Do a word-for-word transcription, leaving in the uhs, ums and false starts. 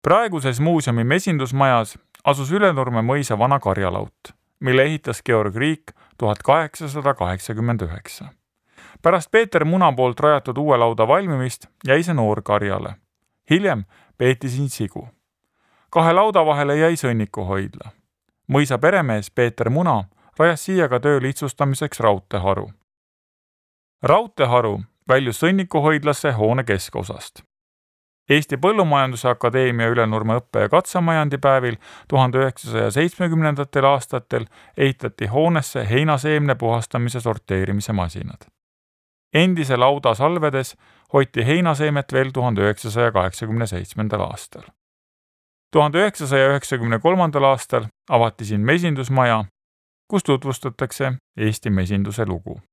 Praeguses muuseumi mesindusmajas asus Ülenurme mõisa vana karjalaut, mille ehitas Georg Riik tuhat kaheksasada kaheksakümmend üheksa. Pärast Peeter Muna poolt rajatud uue lauda valmimist jäi see noor karjale. Hiljem peeti siin sigu. Kahe lauda vahele jäi sõnnikuhoidla. Mõisa peremees Peeter Muna rajas siia ka töö lihtsustamiseks raudteeharu. Raudteeharu väljus sõnnikuhoidlasse hoone keskosast. Eesti Põllumajanduse Akadeemia Ülenurme õppe- ja katsamajandipäevil tuhande üheksasaja seitsmekümnendatel aastatel ehitati hoonesse heinaseemne puhastamise sorteerimise masinad. Endise lauda salvedes hoiti heinaseemet veel tuhande üheksasaja kaheksakümne seitsmendal aastal. tuhande üheksasaja üheksakümne kolmandal aastal avati siin mesindusmaja, kus tutvustatakse Eesti mesinduse lugu.